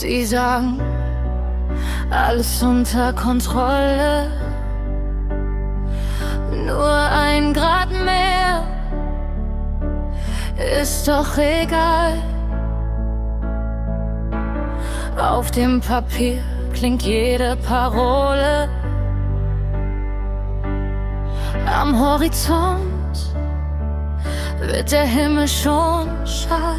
Sie sagen, alles unter Kontrolle. Nur 1 Grad mehr ist doch egal. Auf dem Papier klingt jede Parole. Am Horizont wird der Himmel schon schal.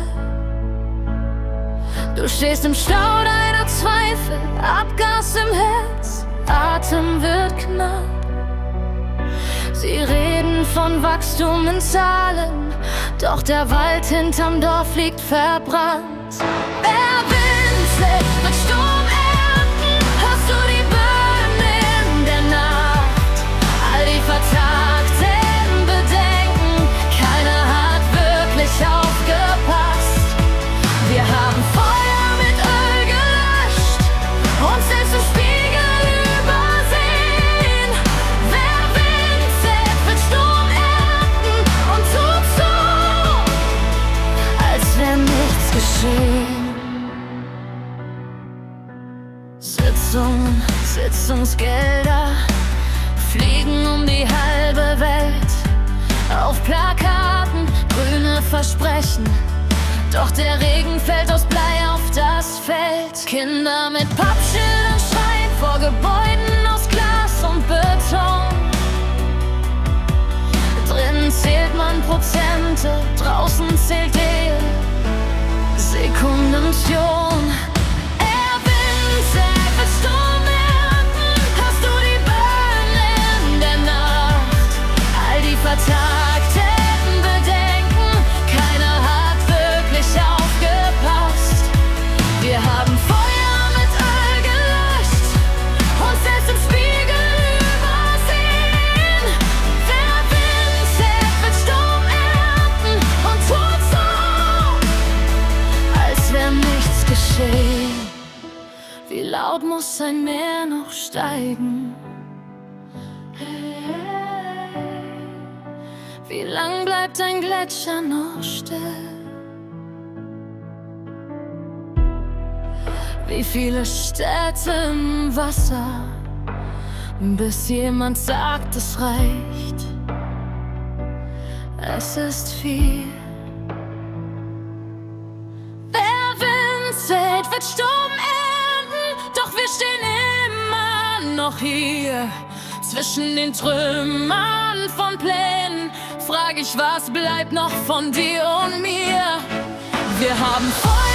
Du stehst im Stau deiner Zweifel, Abgas im Herz, Atem wird knapp. Sie reden von Wachstum in Zahlen, doch der Wald hinterm Dorf liegt verbrannt. Wer winselt, wird Sturm ernten. Hörst du die Böen in der Nacht? All die vertagten Bedenken, keiner hat wirklich aufgepasst. Wir haben Feuer mit Öl gelöscht, uns selbst im Spiegel übersehen. Wer winselt, wird Sturm ernten und tut so, als wäre nichts geschehen. Sitzungsgelder fliegen um die halbe Welt. Auf Plakaten grüne Versprechen, doch der Regen fällt aus Blei auf das Feld. Kinder mit Pappschildern schreien vor Gebäuden aus Glas und Beton. Drinnen zählt man Prozente, draußen zählt die Sekundention. Er winselt, wird Sturm ernten. Hörst du die Böen in der Nacht? All die vertagten Bedenken, keiner hat wirklich aufgepasst. Wir haben Feuer mit Öl gelöscht, uns selbst im Spiegel übersehen. Wer winselt, wird Sturm ernten und tut so, als wäre nichts geschehen. Wie laut muss ein Meer noch steigen? Wie lang bleibt ein Gletscher noch still? Wie viele Städte im Wasser, bis jemand sagt, es reicht. Es ist viel. Wer winselt, wird Sturm ernten, doch wir stehen immer noch hier. Zwischen den Trümmern von Plänen frag ich, was bleibt noch von dir und mir? Wir haben Feuer